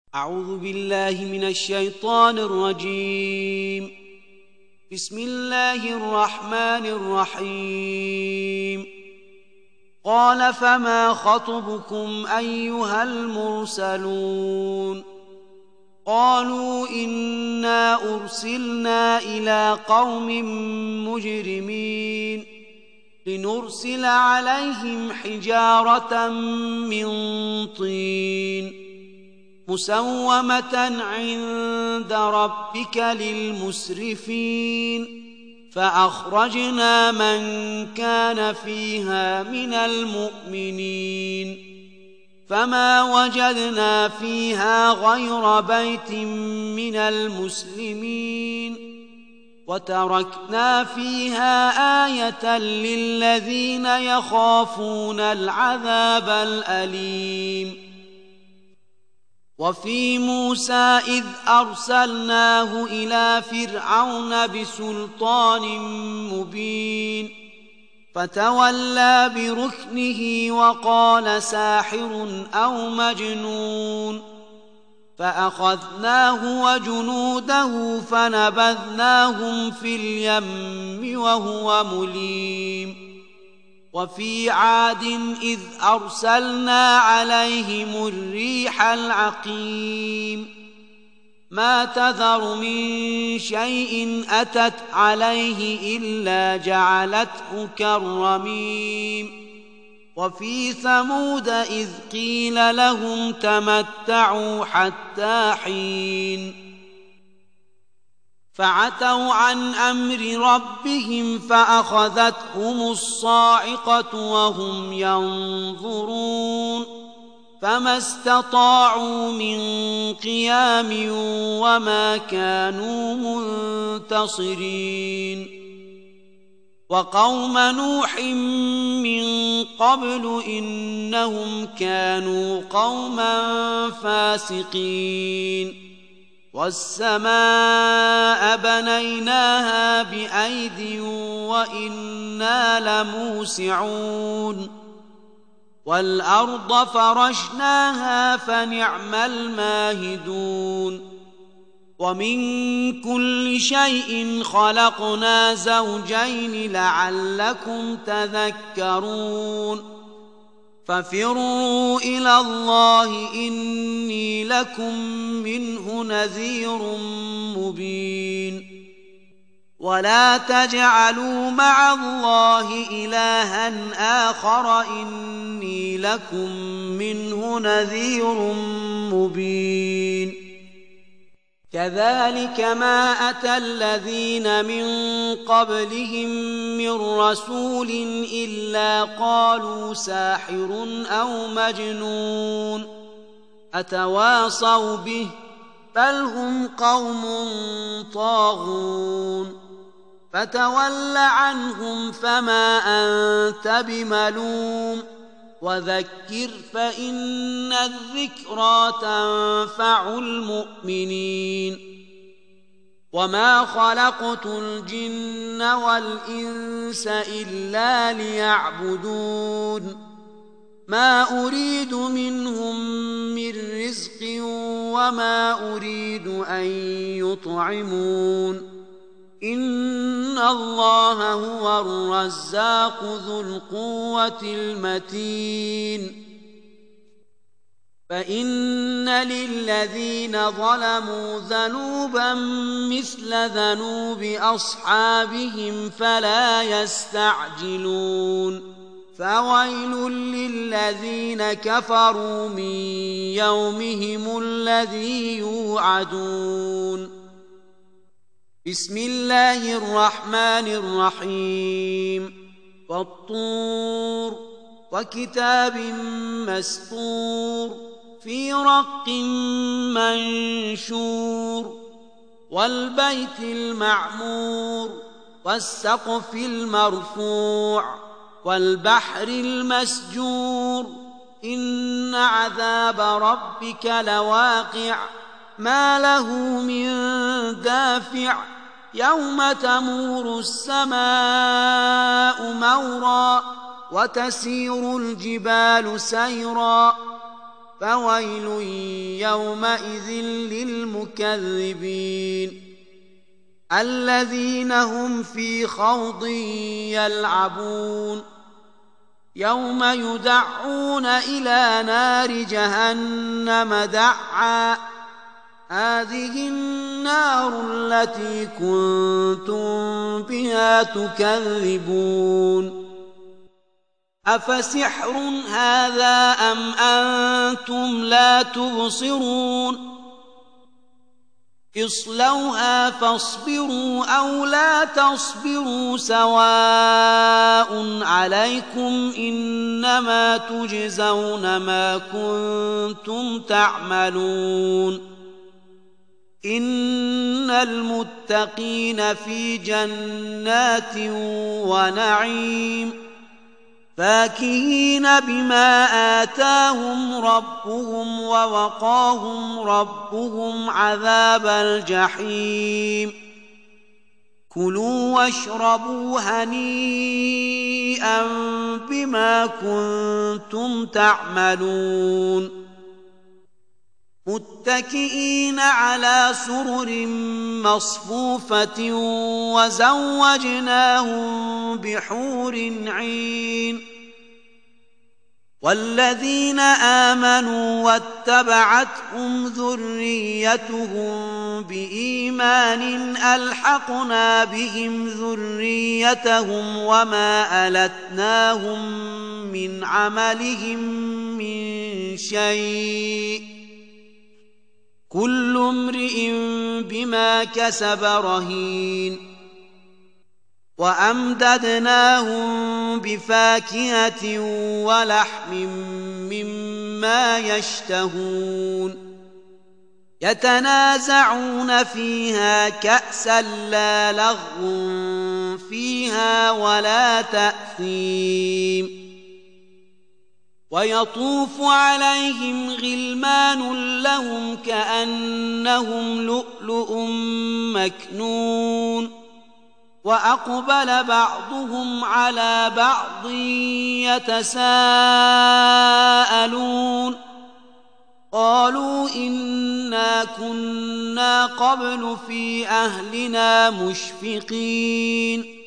أعوذ بالله من الشيطان الرجيم. بسم الله الرحمن الرحيم. قال فما خطبكم أيها المرسلون؟ قالوا إنا أرسلنا إلى قوم مجرمين لنرسل عليهم حجارة من طين مسومة عند ربك للمسرفين فأخرجنا من كان فيها من المؤمنين فما وجدنا فيها غير بيت من المسلمين وتركنا فيها آية للذين يخافون العذاب الأليم. وفي موسى إذ أرسلناه إلى فرعون بسلطان مبين فتولى بركنه وقال ساحر أو مجنون فأخذناه وجنوده فنبذناهم في اليم وهو مليم. وفي عاد إذ أرسلنا عليهم الريح العقيم ما تذر من شيء أتت عليه إلا جعلته كالرميم. وفي ثمود إذ قيل لهم تمتعوا حتى حين فعتوا عن أمر ربهم فأخذتهم الصاعقة وهم ينظرون فما استطاعوا من قيام وما كانوا منتصرين. وقوم نوح من قبل إنهم كانوا قوما فاسقين. والسماء بنيناها بأيد وإنا لموسعون والأرض فرشناها فنعم الماهدون. ومن كل شيء خلقنا زوجين لعلكم تذكرون. ففروا إلى الله إني لكم منه نذير مبين. ولا تجعلوا مع الله إلها آخر إني لكم منه نذير مبين. كذلك ما أتى الذين من قبلهم من رسول إلا قالوا ساحر أو مجنون أتواصوا به بل هم قوم طاغون. فتول عنهم فما أنت بملوم وذكر فإن الذكرى تنفع المؤمنين. وما خلقت الجن والإنس إلا ليعبدون ما أريد منهم من رزق وما أريد أن يطعمون إن الله هو الرزاق ذو القوة المتين. فإن للذين ظلموا ذنوبا مثل ذنوب أصحابهم فلا يستعجلون. فويل للذين كفروا من يومهم الذي يوعدون. بسم الله الرحمن الرحيم. والطور وكتاب مسطور في رق منشور والبيت المعمور والسقف المرفوع والبحر المسجور إن عذاب ربك لواقع ما له من دافع يوم تمور السماء مورا وتسير الجبال سيرا فويل يومئذ للمكذبين الذين هم في خوض يلعبون يوم يدعون إلى نار جهنم دعا هذه النار التي كنتم بها تكذبون أفسحر هذا أم أنتم لا تبصرون اصلوها فاصبروا أو لا تصبروا سواء عليكم إنما تجزون ما كنتم تعملون إن المتقين في جنات ونعيم فاكهين بما آتاهم ربهم ووقاهم ربهم عذاب الجحيم كلوا واشربوا هنيئا بما كنتم تعملون متكئين على سرر مصفوفة وزوجناهم بحور عين والذين آمنوا واتبعتهم ذريتهم بإيمان ألحقنا بهم ذريتهم وما ألتناهم من عملهم من شيء كل امرئ بما كسب رهين وأمددناهم بفاكهة ولحم مما يشتهون يتنازعون فيها كأسا لا لغو فيها ولا تأثيم ويطوف عليهم غلمان لهم كأنهم لؤلؤ مكنون وأقبل بعضهم على بعض يتساءلون قالوا إنا كنا قبل في أهلنا مشفقين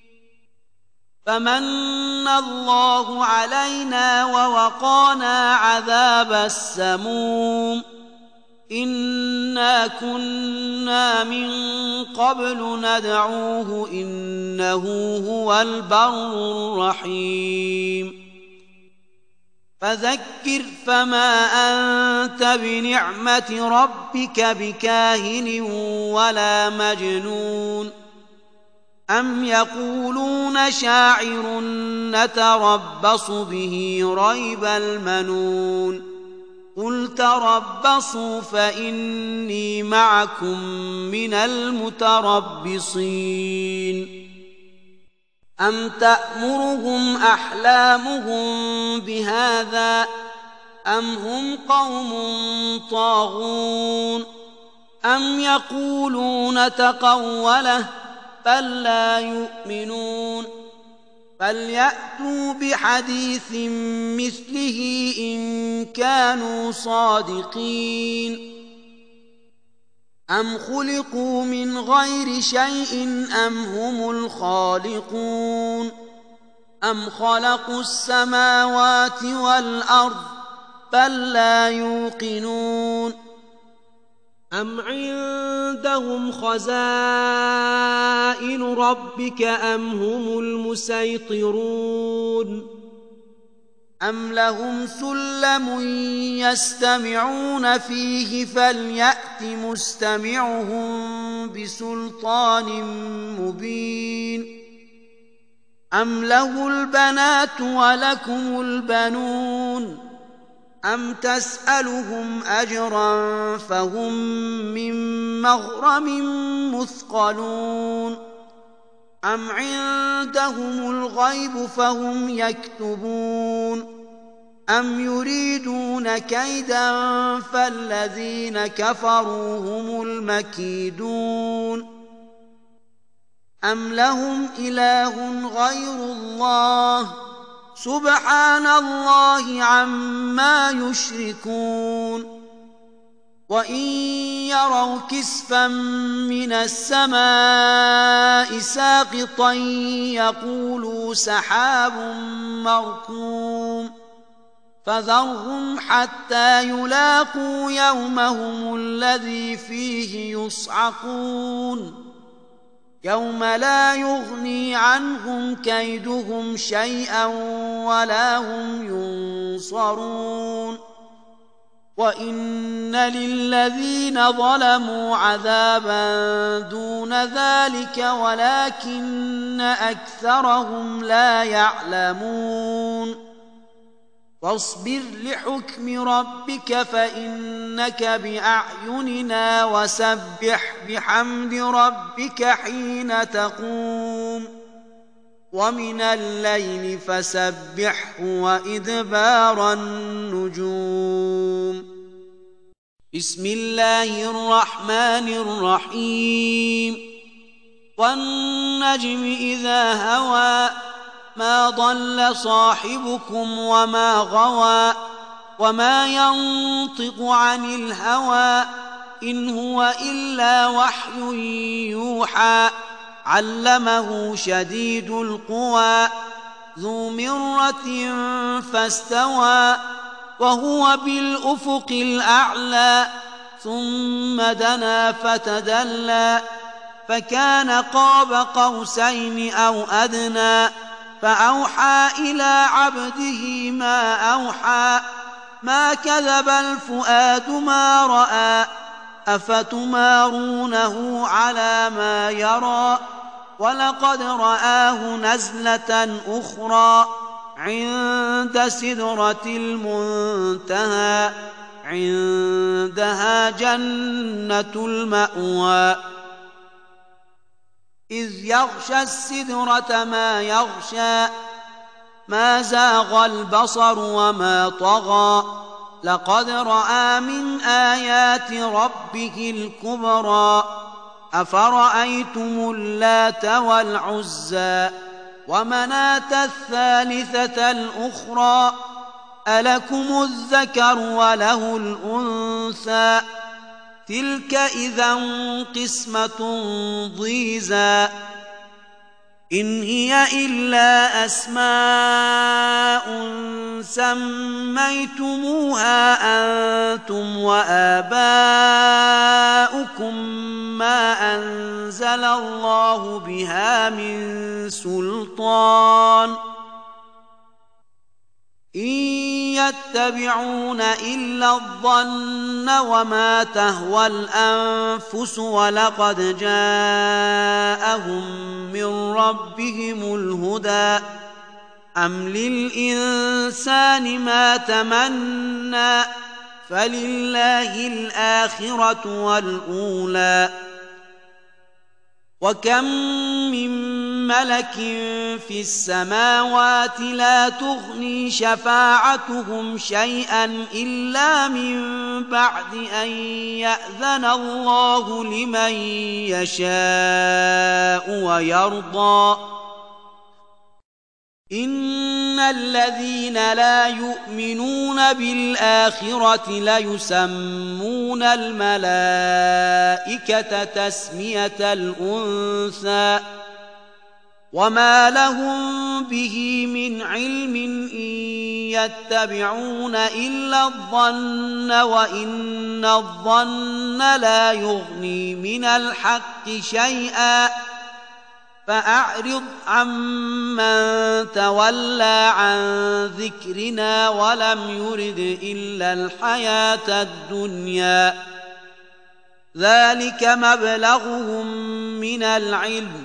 فمن الله علينا ووقانا عذاب السموم إنا كنا من قبل ندعوه إنه هو البر الرحيم فذكر فما أنت بنعمة ربك بكاهن ولا مجنون أم يقولون شاعر نتربص به ريب المنون قل تربصوا فإني معكم من المتربصين أم تأمرهم أحلامهم بهذا أم هم قوم طاغون أم يقولون تقوله بل لا يؤمنون فليأتوا بحديث مثله إن كانوا صادقين أم خلقوا من غير شيء أم هم الخالقون أم خلقوا السماوات والأرض بل لا يوقنون أم عندهم خزائن ربك أم هم المسيطرون أم لهم سلم يستمعون فيه فليأت مستمعهم بسلطان مبين أم له البنات ولكم البنون أم تسألهم أجرا فهم من مغرم مثقلون أم عندهم الغيب فهم يكتبون أم يريدون كيدا فالذين كفروا هم المكيدون أم لهم إله غير الله سبحان الله عما يشركون وإن يروا كسفا من السماء ساقطا يقولوا سحاب مركوم فذرهم حتى يلاقوا يومهم الذي فيه يصعقون يوم لا يغني عنهم كيدهم شيئا ولا هم ينصرون وإن للذين ظلموا عذابا دون ذلك ولكن أكثرهم لا يعلمون واصبر لحكم ربك فإنك بأعيننا وسبح بحمد ربك حين تقوم ومن الليل فسبحه وإدبار النجوم بسم الله الرحمن الرحيم والنجم إذا هوى ما ضل صاحبكم وما غوى وما ينطق عن الهوى إن هو إلا وحي يوحى علمه شديد القوى ذو مرة فاستوى وهو بالأفق الأعلى ثم دنا فتدلى فكان قاب قوسين أو أدنى فأوحى إلى عبده ما أوحى ما كذب الفؤاد ما رأى أفتمارونه على ما يرى ولقد رآه نزلة أخرى عند سدرة المنتهى عندها جنة المأوى إذ يغشى السدرة ما يغشى ما زاغ البصر وما طغى لقد رأى من آيات ربه الكبرى أفرأيتم اللات والعزى ومناة الثالثة الأخرى ألكم الذكر وله الأنثى تلك إذا قسمة ضيزى إن هي إلا أسماء سميتموها أنتم وآباؤكم ما أنزل الله بها من سلطان إن يتبعون إلا الظن وما تهوى الأنفس ولقد جاءهم من ربهم الهدى أم للإنسان ما تمنى فلله الآخرة والأولى وكم من ملك في السماوات لا تغني شفاعتهم شيئا إلا من بعد أن يأذن الله لمن يشاء ويرضى إن الذين لا يؤمنون بالآخرة ليسمون الملائكة تسمية الأنثى وما لهم به من علم إن يتبعون إلا الظن وإن الظن لا يغني من الحق شيئا فأعرض عمن تولى عن ذكرنا ولم يرد إلا الحياة الدنيا ذلك مبلغهم من العلم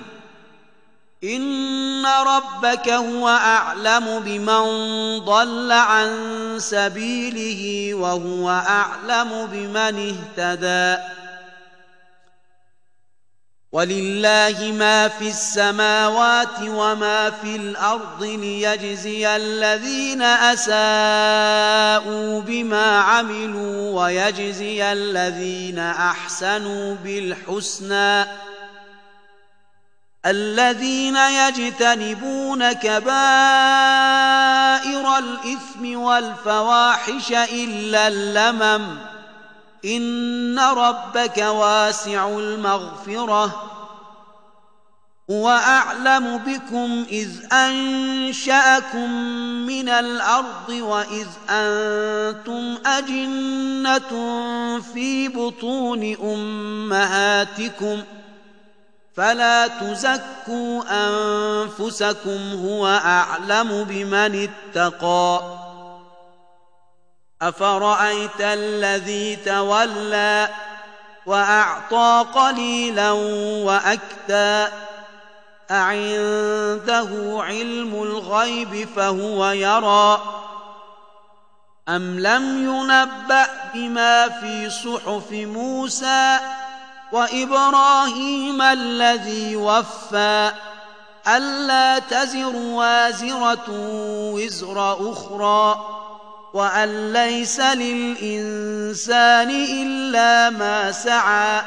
إن ربك هو أعلم بمن ضل عن سبيله وهو أعلم بمن اهتدى ولله ما في السماوات وما في الأرض ليجزي الذين أساءوا بما عملوا ويجزي الذين أحسنوا بالحسنى الذين يجتنبون كبائر الإثم والفواحش إلا اللمم إن ربك واسع المغفرة هو أعلم بكم إذ أنشأكم من الأرض وإذ أنتم أجنة في بطون أمهاتكم فلا تزكوا أنفسكم هو أعلم بمن اتقى أفرأيت الذي تولى وأعطى قليلا وأكدى أعنده علم الغيب فهو يرى أم لم ينبأ بما في صحف موسى وإبراهيم الذي وفى ألا تزر وازرة وزر أخرى وأن ليس للإنسان إلا ما سعى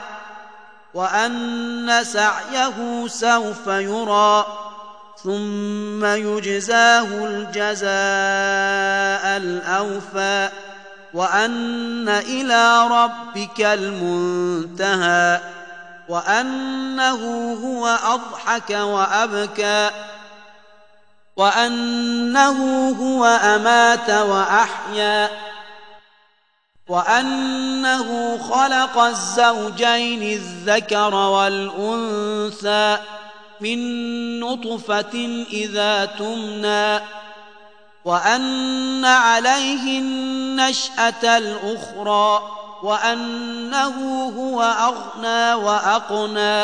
وأن سعيه سوف يرى ثم يجزاه الجزاء الأوفى وأن إلى ربك المنتهى وأنه هو أضحك وأبكى وأنه هو أمات وأحيا وأنه خلق الزوجين الذكر والأنثى من نطفة إذا تمنى وأن عليه النشأة الأخرى وأنه هو أغنى وأقنى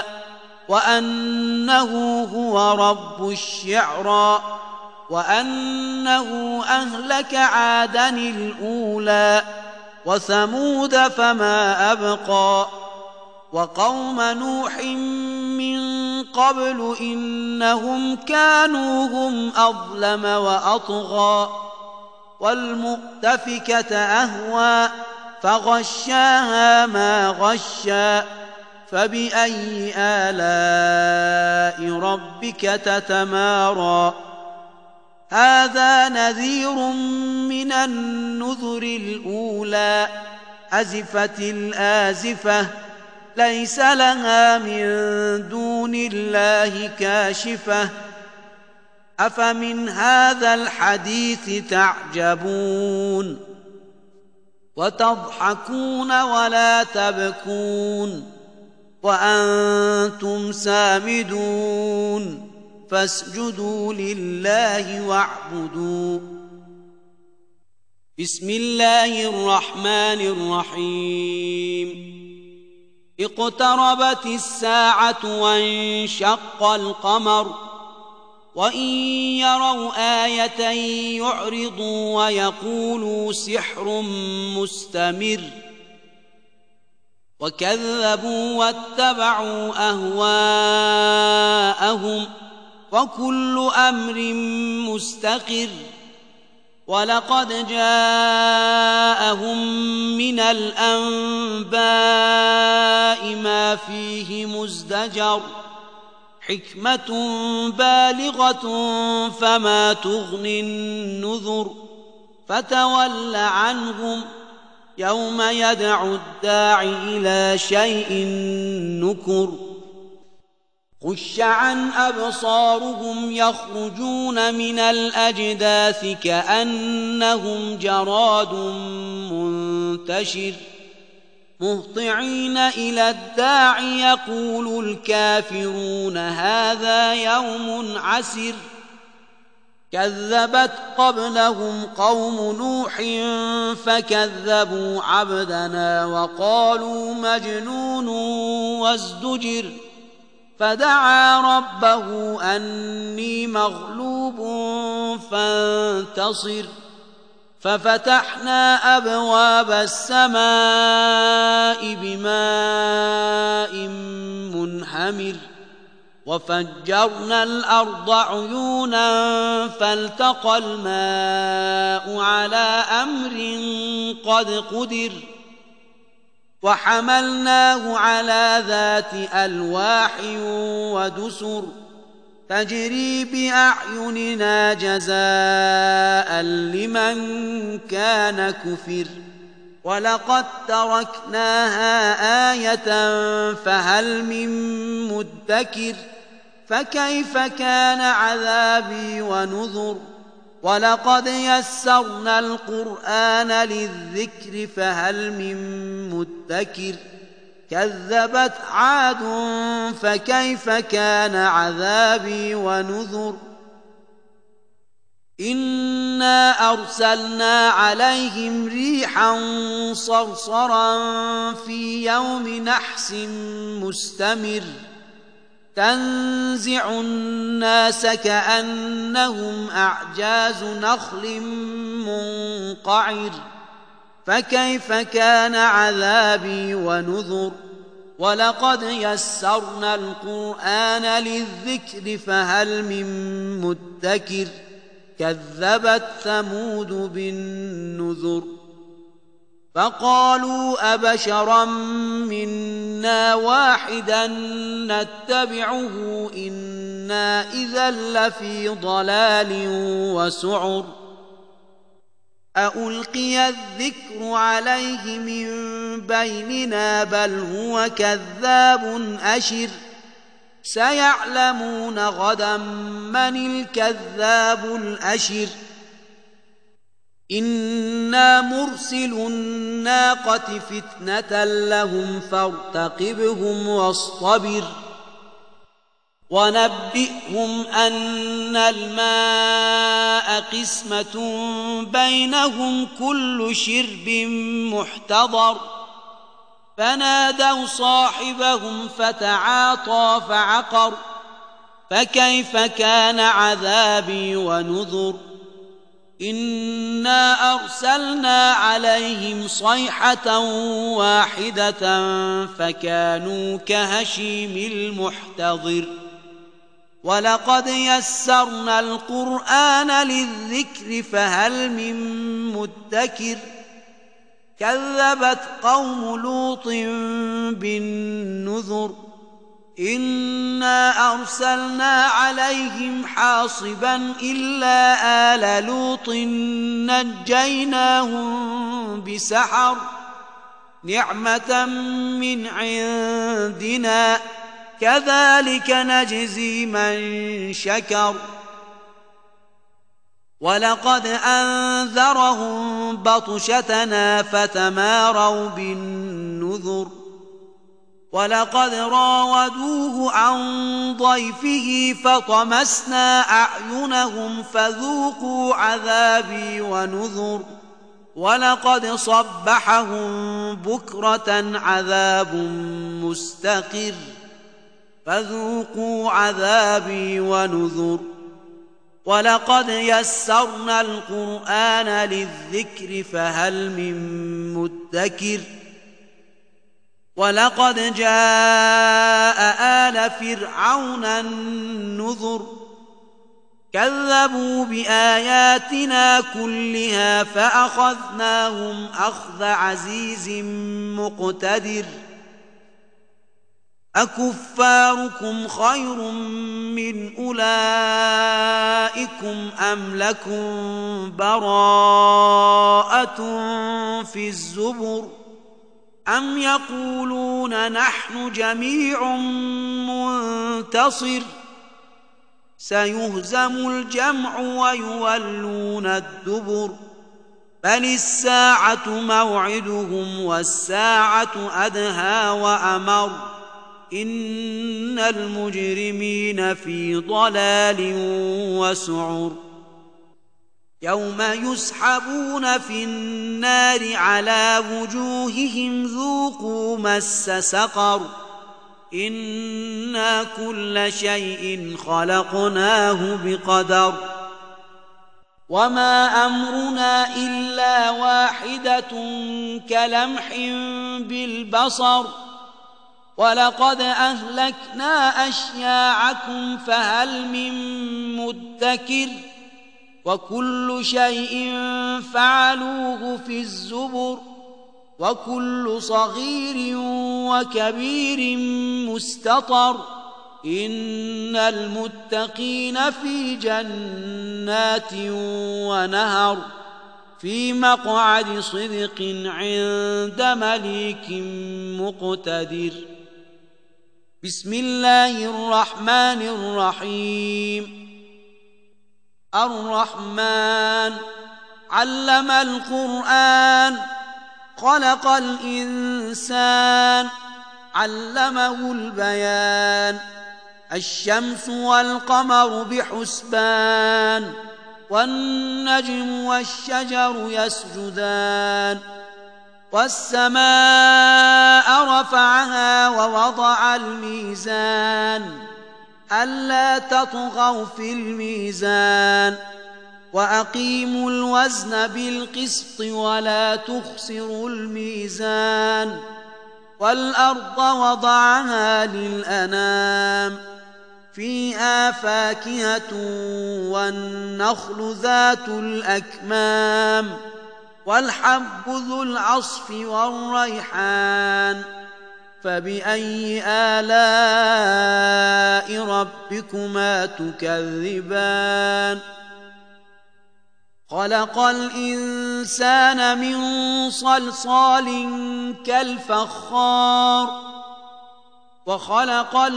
وأنه هو رب الشعرى وأنه أهلك عادا الأولى وثمود فما أبقى وقوم نوح من قبل إنهم كانوا هم أظلم وأطغى والمؤتفكة أهوى فغشاها ما غشى فبأي آلاء ربك تتمارى هذا نذير من النذر الأولى أزفت الآزفة ليس لها من دون الله كاشفة أفمن هذا الحديث تعجبون وتضحكون ولا تبكون وأنتم سامدون فاسجدوا لله واعبدوا بسم الله الرحمن الرحيم اقتربت الساعة وانشق القمر وإن يروا آية يعرضوا ويقولوا سحر مستمر وكذبوا واتبعوا أهواءهم وكل أمر مستقر ولقد جاءهم من الأنباء ما فيه مزدجر حكمة بالغة فما تغني النذر فتول عنهم يوم يدعو الداع إلى شيء نكر خش عن أبصارهم يخرجون من الأجداث كأنهم جراد منتشر مهطعين إلى الداع يقول الكافرون هذا يوم عسر كذبت قبلهم قوم نوح فكذبوا عبدنا وقالوا مجنون وازدجر فدعا ربه أني مغلوب فانتصر ففتحنا أبواب السماء بماء منهمر وفجرنا الأرض عيونا فالتقى الماء على أمر قد قدر وحملناه على ذات ألواح ودسر تجري بأعيننا جزاء لمن كان كفر ولقد تركناها آية فهل من مدكر فكيف كان عذابي ونذر ولقد يسرنا القرآن للذكر فهل من مدكر كذبت عاد فكيف كان عذابي ونذر إنا أرسلنا عليهم ريحا صرصرا في يوم نحس مستمر تنزع الناس كأنهم أعجاز نخل منقعر فكيف كان عذابي ونذر ولقد يسرنا القرآن للذكر فهل من مدكر كذبت ثمود بالنذر فقالوا أبشرا منا واحدا نتبعه إنا إذا لفي ضلال وسعر أألقي الذكر عليه من بيننا بل هو كذاب أشر سيعلمون غدا من الكذاب الأشر إنا مرسل الناقة فتنة لهم فارتقبهم واصطبر ونبئهم أن الماء قسمة بينهم كل شرب محتضر فنادوا صاحبهم فتعاطى فعقر فكيف كان عذابي ونذر إنا أرسلنا عليهم صيحة واحدة فكانوا كهشيم المحتضر ولقد يسرنا القرآن للذكر فهل من مدكر كذبت قوم لوط بالنذر إنا أرسلنا عليهم حاصبا إلا آل لوط نجيناهم بسحر نعمة من عندنا كذلك نجزي من شكر ولقد أنذرهم بطشتنا فتماروا بالنذر ولقد راودوه عن ضيفه فطمسنا أعينهم فذوقوا عذابي ونذر ولقد صبحهم بكرة عذاب مستقر فذوقوا عذابي ونذر ولقد يسرنا القرآن للذكر فهل من مدكر ولقد جاء آل فرعون النذر كذبوا بآياتنا كلها فأخذناهم أخذ عزيز مقتدر أكفاركم خير من أولئكم أم لكم براءة في الزبر أم يقولون نحن جميع منتصر سيهزم الجمع ويولون الدبر بل الساعة موعدهم والساعة أدهى وأمر إن المجرمين في ضلال وسعر يوم يسحبون في النار على وجوههم ذوقوا مس سقر إنا كل شيء خلقناه بقدر وما أمرنا إلا واحدة كلمح بالبصر ولقد أهلكنا أشياعكم فهل من مدكر وكل شيء فعلوه في الزبر وكل صغير وكبير مستطر إن المتقين في جنات ونهر في مقعد صدق عند مليك مقتدر. بسم الله الرحمن الرحيم. الرحمن علم القرآن خلق الإنسان علمه البيان. الشمس والقمر بحسبان والنجم والشجر يسجدان. والسماء رفعها ووضع الميزان ألا تطغوا في الميزان وأقيموا الوزن بالقسط ولا تخسروا الميزان. والأرض وضعها للأنام فيها فاكهة والنخل ذات الأكمام والحب ذو العصف والريحان. فبأي آلاء ربكما تكذبان؟ خلق الإنسان من صلصال كالفخار وخلق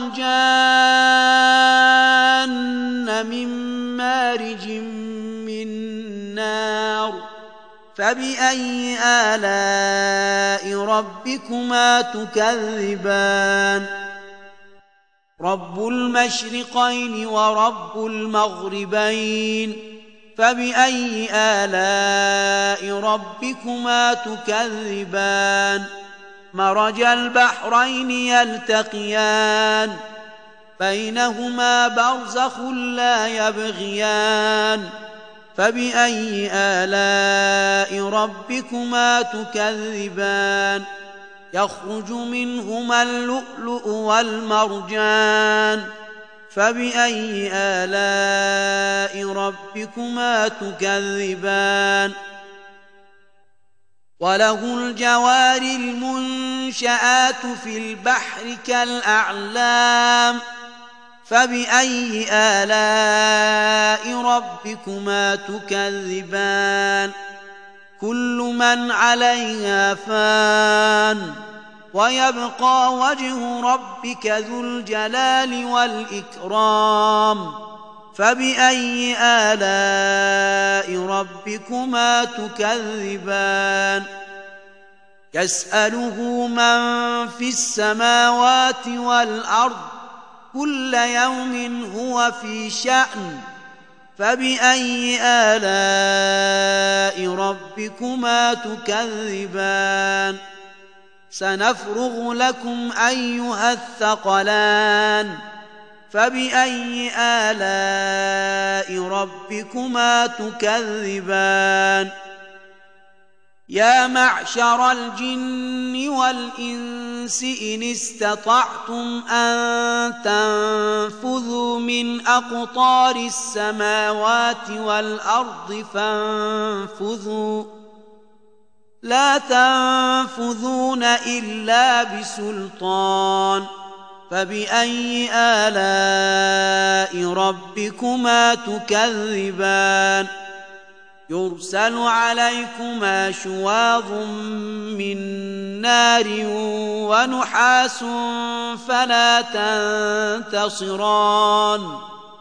الجان من مارج من نار. فبأي آلاء ربكما تكذبان؟ رب المشرقين ورب المغربين. فبأي آلاء ربكما تكذبان؟ مرج البحرين يلتقيان بينهما برزخ لا يبغيان. فبأي آلاء ربكما تكذبان؟ يخرج منهما اللؤلؤ والمرجان. فبأي آلاء ربكما تكذبان؟ وله الجوار المنشآت في البحر كالأعلام. فبأي آلاء ربكما تكذبان؟ كل من عليها فان ويبقى وجه ربك ذو الجلال والإكرام. فبأي آلاء ربكما تكذبان؟ يسأله من في السماوات والأرض كل يوم هو في شأن. فبأي آلاء ربكما تكذبان؟ سنفرغ لكم أيها الثقلان. فبأي آلاء ربكما تكذبان؟ يا معشر الجن والإنس إن استطعتم أن تنفذوا من أقطار السماوات والأرض فانفذوا لا تنفذون إلا بسلطان. فبأي آلاء ربكما تكذبان؟ يرسل عليكما شواظ من نار ونحاس فلا تنتصران.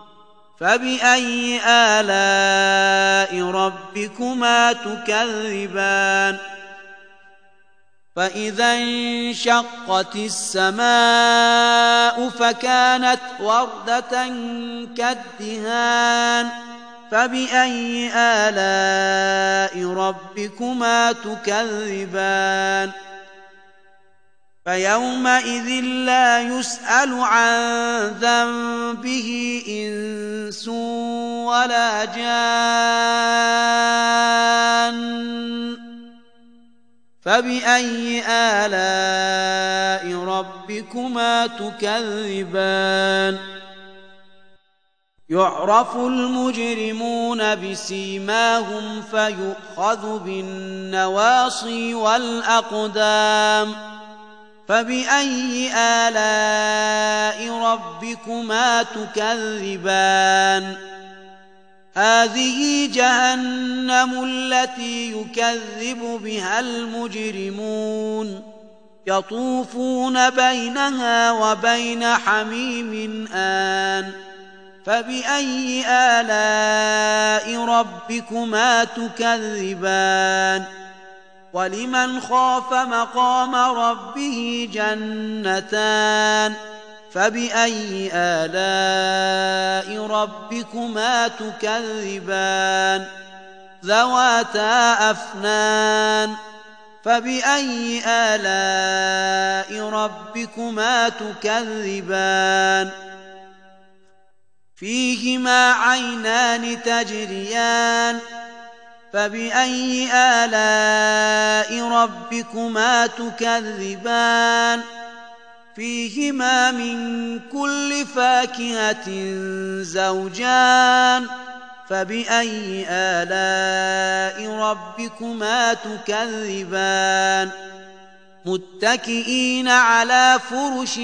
فبأي آلاء ربكما تكذبان؟ فإذا انشقت السماء فكانت وردة كالدهان. فبأي آلاء ربكما تكذبان؟ فيومئذ لا يسأل عن ذنبه إنس ولا جان. فبأي آلاء ربكما تكذبان؟ يعرف المجرمون بسيماهم فيؤخذ بالنواصي والأقدام. فبأي آلاء ربكما تكذبان هذه جهنم التي يكذب بها المجرمون يطوفون بينها وبين حميم آن فبأي آلاء ربكما تكذبان ولمن خاف مقام ربه جنتان فبأي آلاء ربكما تكذبان ذواتا أفنان فبأي آلاء ربكما تكذبان فيهما عينان تجريان فبأي آلاء ربكما تكذبان فيهما من كل فاكهة زوجان فبأي آلاء ربكما تكذبان متكئين على فرش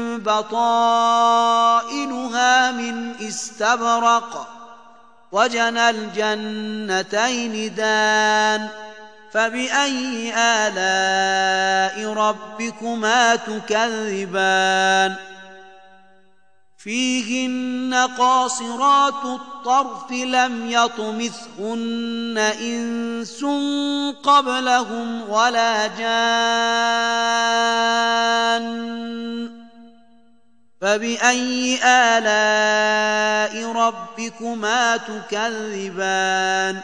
بطائنها من استبرق وجنى الجنتين دان فبأي آلاء ربكما تكذبان فيهن قاصرات الطرف لم يطمثهن إنس قبلهم ولا جان فبأي آلاء ربكما تكذبان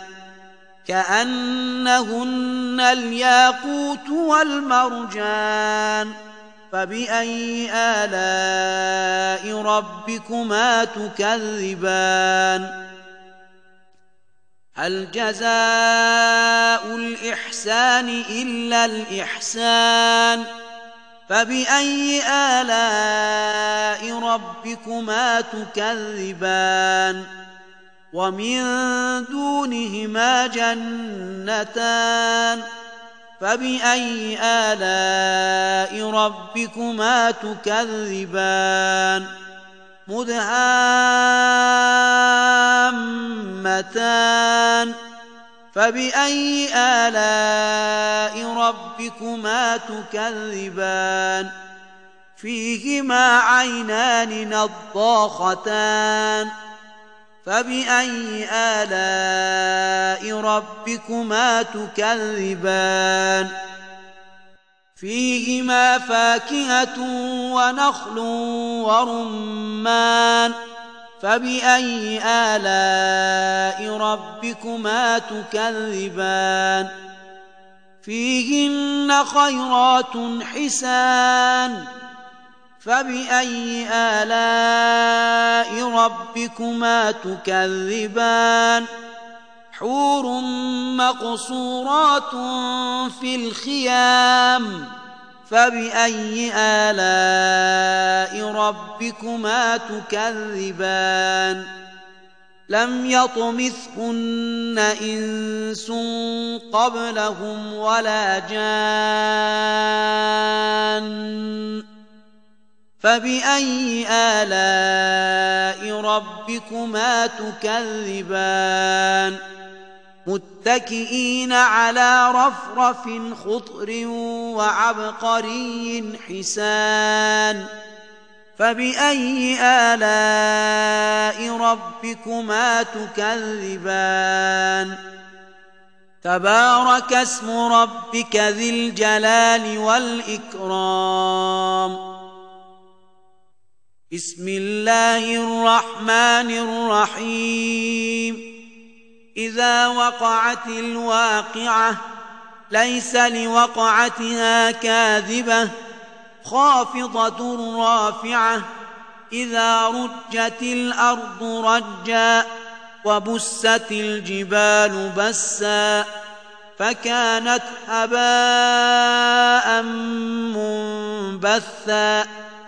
كأنهن الياقوت والمرجان فبأي آلاء ربكما تكذبان هل جزاء الإحسان إلا الإحسان فبأي آلاء ربكما تكذبان ومن دونهما جنتان فبأي آلاء ربكما تكذبان مدهامتان فبأي آلاء ربكما تكذبان فيهما عينان نضاختان فبأي آلاء ربكما تكذبان فيهما فاكهة ونخل ورمان فبأي آلاء ربكما تكذبان فيهن خيرات حسان فبأي آلاء ربكما تكذبان حور مقصورات في الخيام فبأي آلاء ربكما تكذبان لم يطمثهن إنس قبلهم ولا جان فبأي آلاء ربكما تكذبان متكئين على رفرف خضر وعبقري حسان فبأي آلاء ربكما تكذبان تبارك اسم ربك ذي الجلال والإكرام بسم الله الرحمن الرحيم إذا وقعت الواقعة ليس لوقعتها كاذبة خافضة رافعة إذا رجت الأرض رجا وبست الجبال بسا فكانت هباء منبثا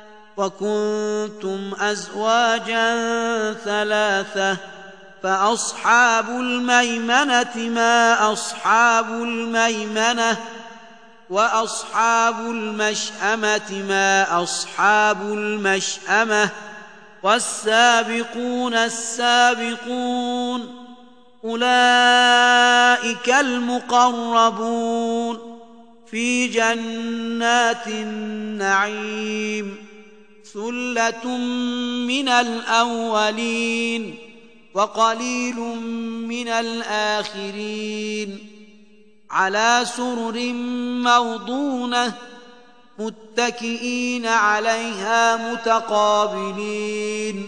وكنتم أزواجا ثلاثة فأصحاب الميمنة ما أصحاب الميمنة وأصحاب المشأمة ما أصحاب المشأمة والسابقون السابقون أولئك المقربون في جنات النعيم ثلة من الأولين وقليل من الآخرين على سرر موضونة متكئين عليها متقابلين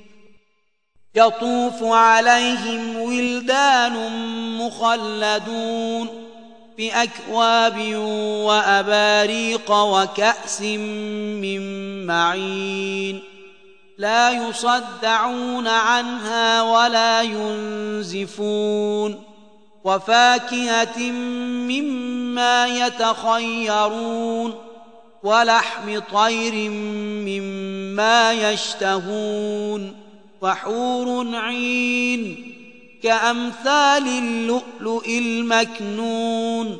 يطوف عليهم ولدان مخلدون بأكواب وأباريق وكأس من معين لا يصدعون عنها ولا ينزفون وفاكهة مما يتخيرون ولحم طير مما يشتهون وحور عين كأمثال اللؤلؤ المكنون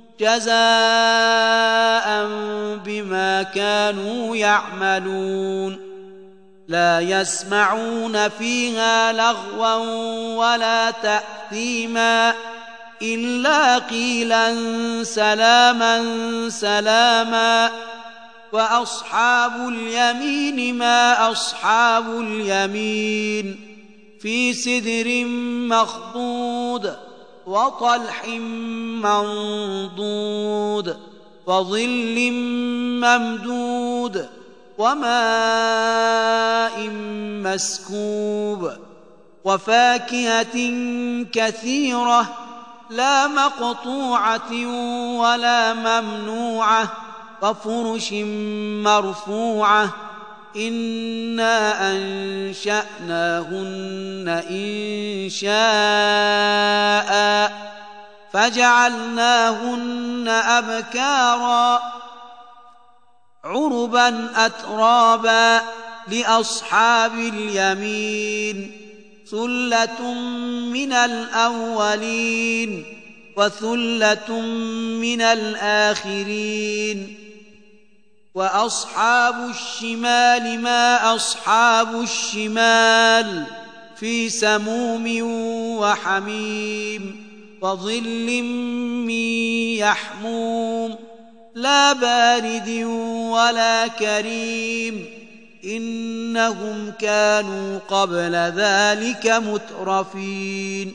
جزاء بما كانوا يعملون لا يسمعون فيها لغوا ولا تأثيما إلا قيلا سلاما سلاما وأصحاب اليمين ما أصحاب اليمين في سدر مخضود وطلح منضود وظل ممدود وماء مسكوب وفاكهة كثيرة لا مقطوعة ولا ممنوعة وفرش مرفوعة إنا أنشأناهن إنشاء فجعلناهن أبكارا عربا أترابا لأصحاب اليمين ثلة من الأولين وثلة من الآخرين وأصحاب الشمال ما أصحاب الشمال في سموم وحميم وظل من يحموم لا بارد ولا كريم إنهم كانوا قبل ذلك مترفين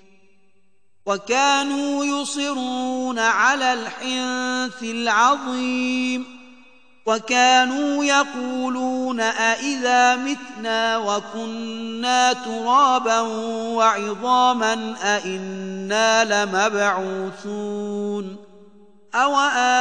وكانوا يصرون على الحنث العظيم وكانوا يقولون أئذا متنا وكنا ترابا وعظاما أئنا لمبعوثون أو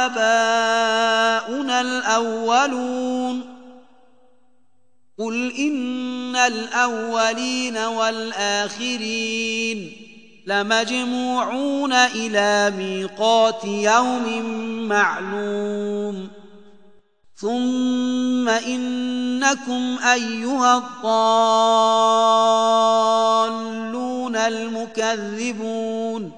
آباؤنا الأولون قل إن الأولين والآخرين لمجموعون إلى ميقات يوم معلوم ثم إنكم أيها الضالون المكذبون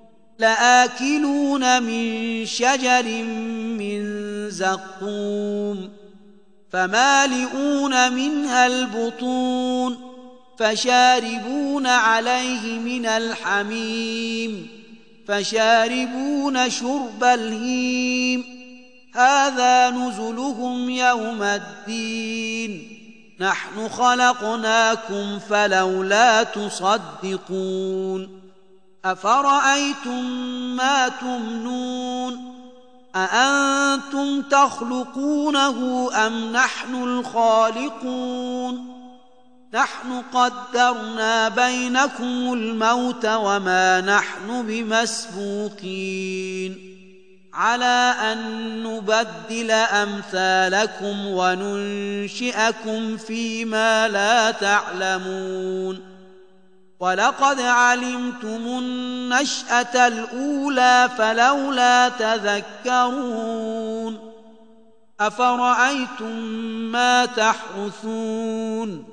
لآكلون من شجر من زقوم فمالئون منها البطون فشاربون عليه من الحميم فشاربون شرب الهيم هذا نزلهم يوم الدين نحن خلقناكم فلولا تصدقون أفرأيتم ما تمنون أأنتم تخلقونه أم نحن الخالقون نحن قدرنا بينكم الموت وما نحن بمسبوقين على أن نبدل أمثالكم وننشئكم فيما لا تعلمون ولقد علمتم النشأة الأولى فلولا تذكرون أفرأيتم ما تحرثون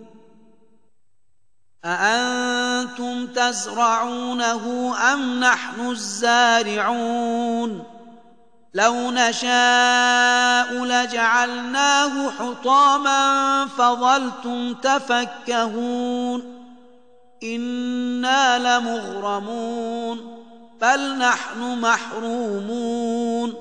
أأنتم تزرعونه أم نحن الزارعون لو نشاء لجعلناه حطاما فظلتم تفكهون إنا لمغرمون بل نحن محرومون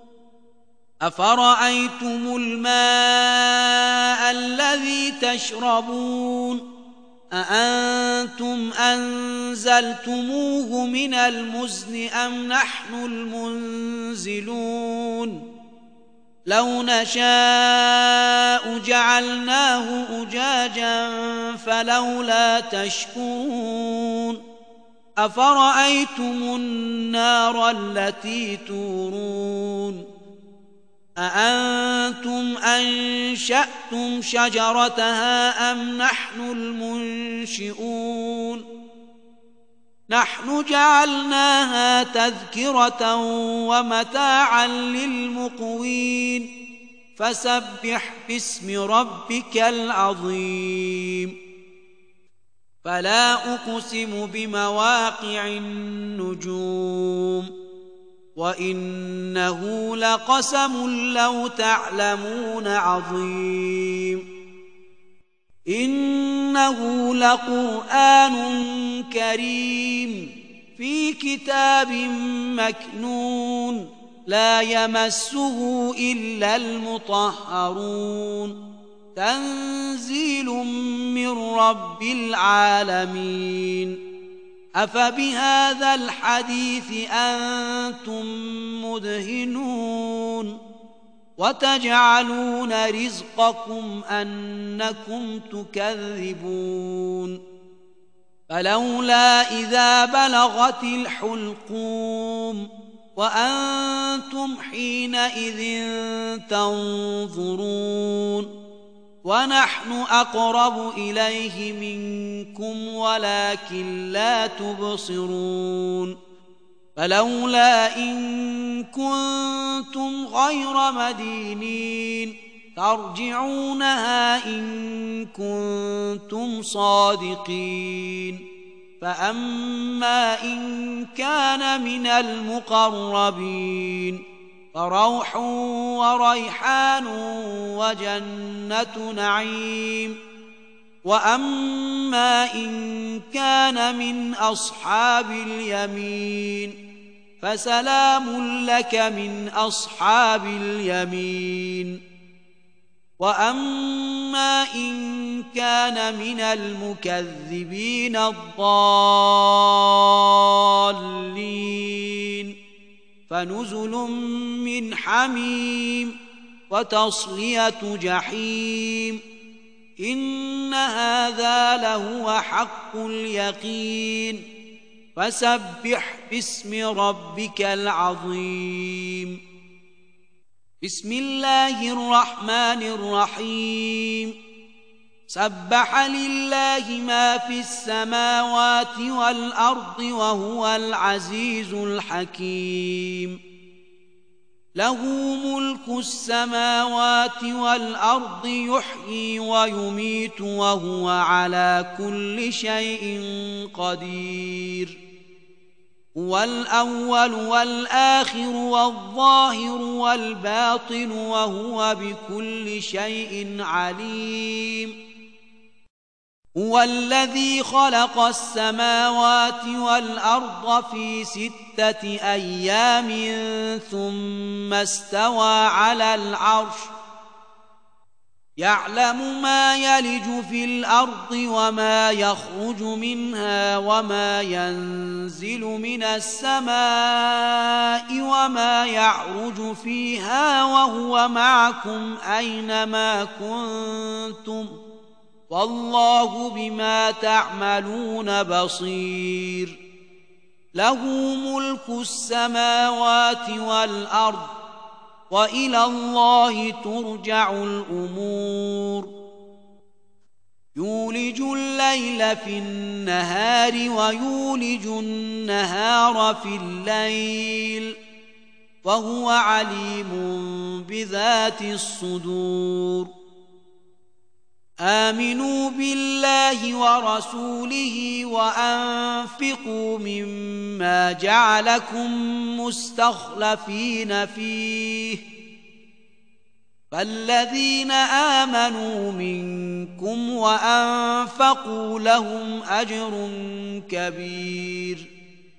أفرأيتم الماء الذي تشربون أأنتم أنزلتموه من المزن أم نحن المنزلون لو نشاء جعلناه أجاجا فلولا تشكرون أفرأيتم النار التي تورون أأنتم أنشأتم شجرتها أم نحن المنشئون نحن جعلناها تذكرة ومتاعا للمقوين فسبح باسم ربك العظيم فلا أقسم بمواقع النجوم وإنه لقسم لو تعلمون عظيم إنه لقرآن كريم في كتاب مكنون لا يمسه إلا المطهرون تنزيل من رب العالمين أفبهذا الحديث أنتم مدهنون وتجعلون رزقكم أنكم تكذبون فلولا إذا بلغت الحلقوم وأنتم حينئذ تنظرون ونحن أقرب إليه منكم ولكن لا تبصرون فلولا إن كنتم غير مدينين ترجعونها إن كنتم صادقين فأما إن كان من المقربين فروح وريحان وجنة نعيم وأما إن كان من أصحاب اليمين فسلام لك من أصحاب اليمين وأما إن كان من المكذبين الضالين فنزل من حميم وتصلية جحيم إن هذا لهو حق اليقين فسبح باسم ربك العظيم بسم الله الرحمن الرحيم سبح لله ما في السماوات والأرض وهو العزيز الحكيم له ملك السماوات والأرض يحيي ويميت وهو على كل شيء قدير هو الأول والآخر والظاهر والباطن وهو بكل شيء عليم هو الذي خلق السماوات والأرض في 6 أيام ثم استوى على العرش يعلم ما يلج في الأرض وما يخرج منها وما ينزل من السماء وما يعرج فيها وهو معكم أينما كنتم والله بما تعملون بصير له ملك السماوات والأرض وإلى الله ترجع الأمور يولج الليل في النهار ويولج النهار في الليل وهو عليم بذات الصدور آمنوا بالله ورسوله وأنفقوا مما جعلكم مستخلفين فيه فالذين آمنوا منكم وأنفقوا لهم أجر كبير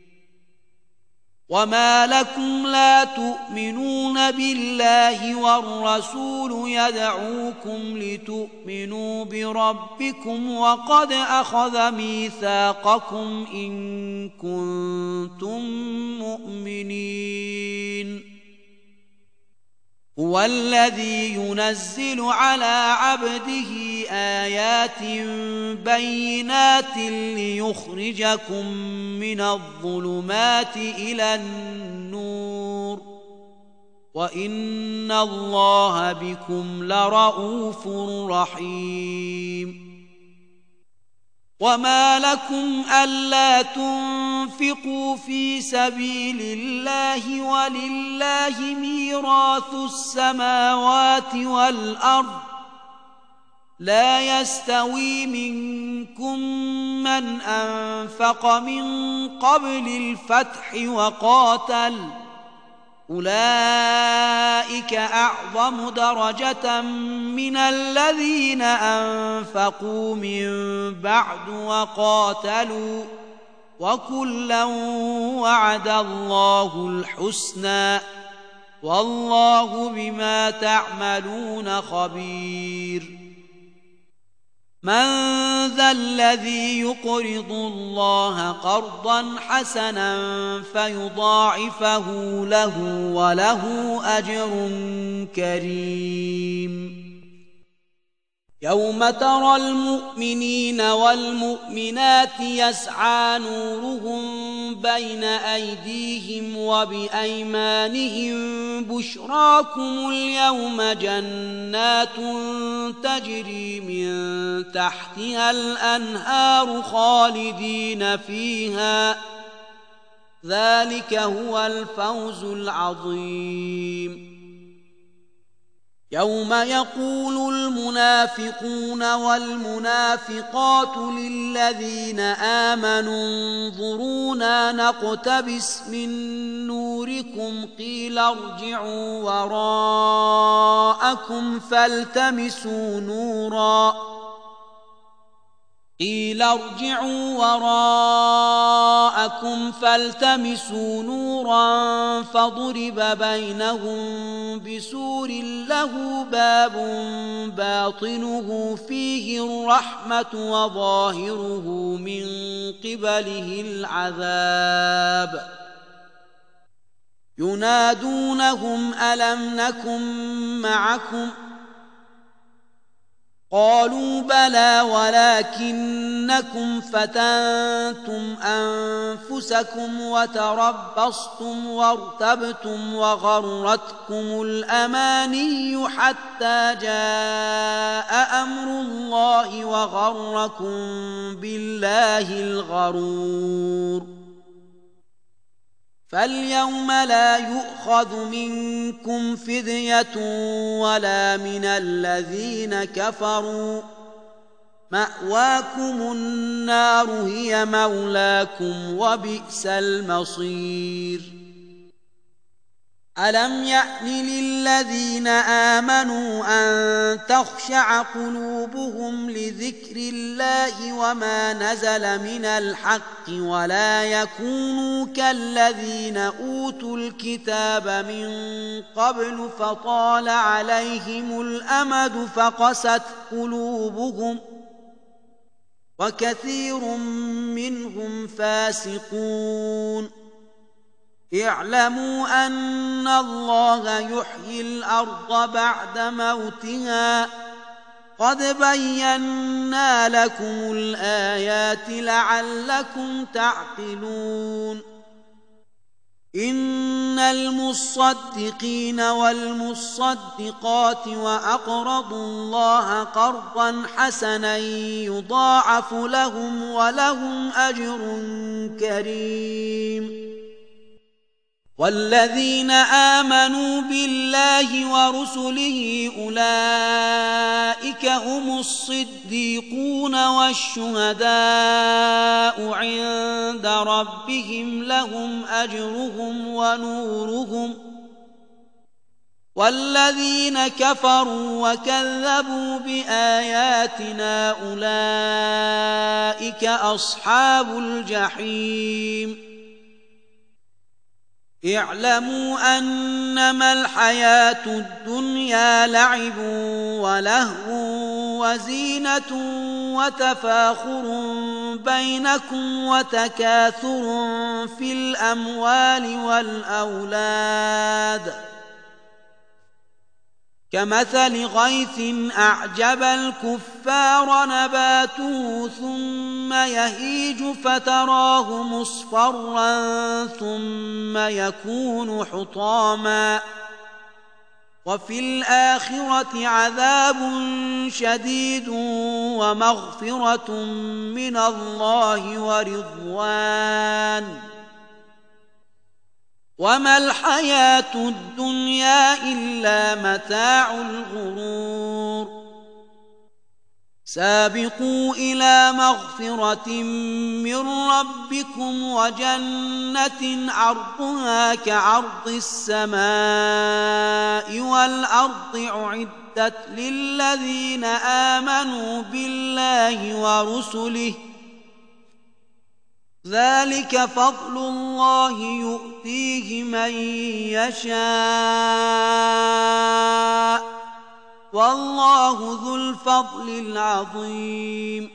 وما لكم لا تؤمنون بالله والرسول يدعوكم لتؤمنوا بربكم وقد أخذ ميثاقكم إن كنتم مؤمنين هو الذي ينزل على عبده آيات بينات ليخرجكم من الظلمات إلى النور وإن الله بكم لرءوف رحيم وما لكم ألا تنفقوا في سبيل الله ولله ميراث السماوات والأرض لا يستوي منكم من أنفق من قبل الفتح وقاتل أولئك أعظم درجة من الذين أنفقوا من بعد وقاتلوا وكلا وعد الله الحسنى والله بما تعملون خبير من ذا الذي يقرض الله قرضا حسنا فيضاعفه له وله أجر كريم يوم ترى المؤمنين والمؤمنات يسعى نورهم بين أيديهم وبأيمانهم بشراكم اليوم جنات تجري من تحتها الأنهار خالدين فيها ذلك هو الفوز العظيم يوم يقول المنافقون والمنافقات للذين آمنوا انظرونا نقتبس من نوركم قيل ارجعوا وراءكم فالتمسوا نورا فضرب بينهم بسور له باب باطنه فيه الرحمة وظاهره من قبله العذاب ينادونهم ألم نكن معكم قالوا بلى ولكنكم فتنتم أنفسكم وتربصتم وارتبتم وغرتكم الأماني حتى جاء أمر الله وغركم بالله الغرور فاليوم لا يؤخذ منكم فدية ولا من الذين كفروا مأواكم النار هي مولاكم وبئس المصير ألم يأن للذين آمنوا أن تخشع قلوبهم لذكر الله وما نزل من الحق ولا يكونوا كالذين أوتوا الكتاب من قبل فطال عليهم الأمد فقست قلوبهم وكثير منهم فاسقون اعلموا أن الله يحيي الأرض بعد موتها قد بينا لكم الآيات لعلكم تعقلون إن المصدقين والمصدقات وأقرضوا الله قرضا حسنا يضاعف لهم ولهم أجر كريم والذين آمنوا بالله ورسله أولئك هم الصديقون والشهداء عند ربهم لهم أجرهم ونورهم والذين كفروا وكذبوا بآياتنا أولئك أصحاب الجحيم اعلموا أنما الحياة الدنيا لعب ولهو وزينة وتفاخر بينكم وتكاثر في الأموال والأولاد كمثل غيث أعجب الكفار نباته ثم يهيج فتراه مصفرا ثم يكون حطاما وفي الآخرة عذاب شديد ومغفرة من الله ورضوان وما الحياة الدنيا إلا متاع الغرور سابقوا إلى مغفرة من ربكم وجنة عرضها كعرض السماء والأرض أعدت للذين آمنوا بالله ورسله ذلك فضل الله يؤتيه من يشاء والله ذو الفضل العظيم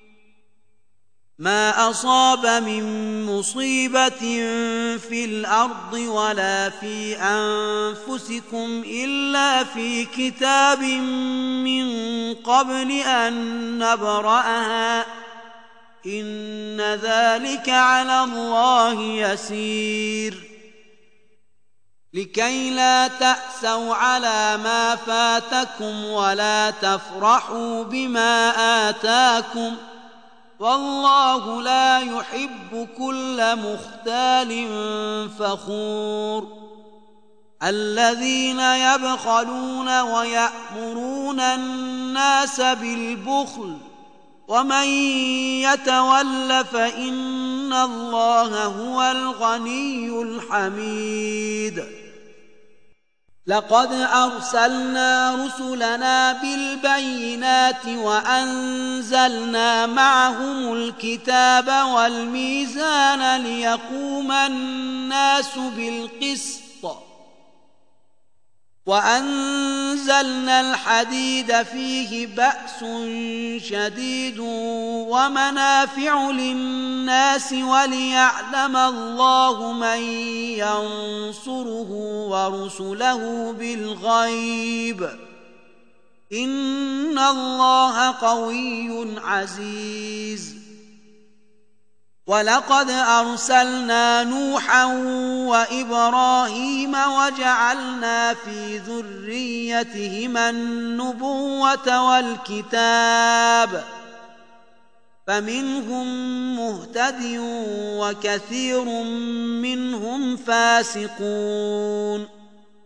ما أصاب من مصيبة في الأرض ولا في أنفسكم إلا في كتاب من قبل أن نبرأها إن ذلك على الله يسير لكي لا تأسوا على ما فاتكم ولا تفرحوا بما آتاكم والله لا يحب كل مختال فخور الذين يبخلون ويأمرون الناس بالبخل ومن يتول فإن الله هو الغني الحميد لقد أرسلنا رسلنا بالبينات وأنزلنا معهم الكتاب والميزان ليقوم الناس بالقسط وأنزلنا الحديد فيه بأس شديد ومنافع للناس وليعلم الله من ينصره ورسله بالغيب إن الله قوي عزيز ولقد أرسلنا نوحا وإبراهيم وجعلنا في ذريتهما النبوة والكتاب فمنهم مهتد وكثير منهم فاسقون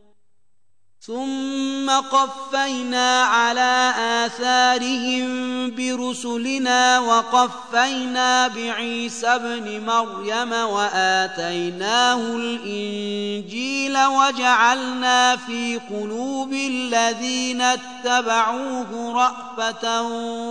ثم قفينا على آثارهم برسلنا وقفينا بعيسى ابن مريم وآتيناه الإنجيل وجعلنا في قلوب الذين اتبعوه رأفة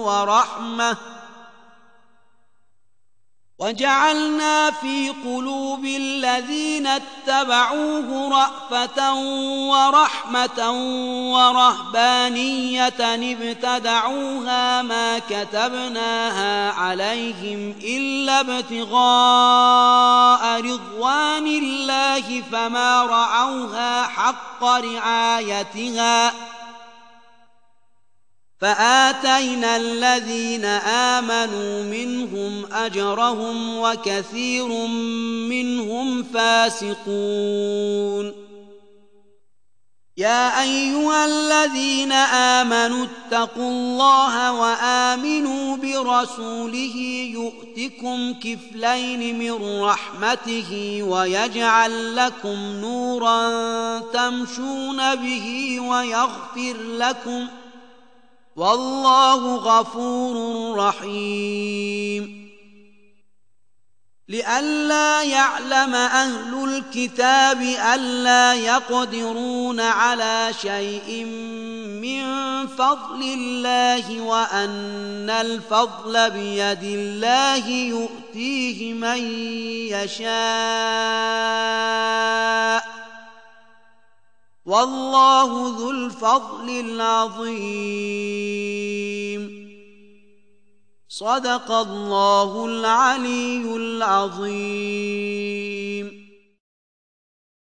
ورحمة ورهبانية ابتدعوها ما كتبناها عليهم إلا ابتغاء رضوان الله فما رعوها حق رعايتها فآتينا الذين آمنوا منهم أجرهم وكثير منهم فاسقون يا أيها الذين آمنوا اتقوا الله وآمنوا برسوله يؤتكم كفلين من رحمته ويجعل لكم نورا تمشون به والله غفور رحيم لئلا يعلم أهل الكتاب ألا يقدرون على شيء من فضل الله وأن الفضل بيد الله يؤتيه من يشاء والله ذو الفضل العظيم صدق الله العلي العظيم.